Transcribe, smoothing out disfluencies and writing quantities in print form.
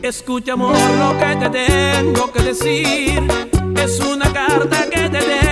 Escucha, amor, lo que te tengo que decir. Es una carta que te tengo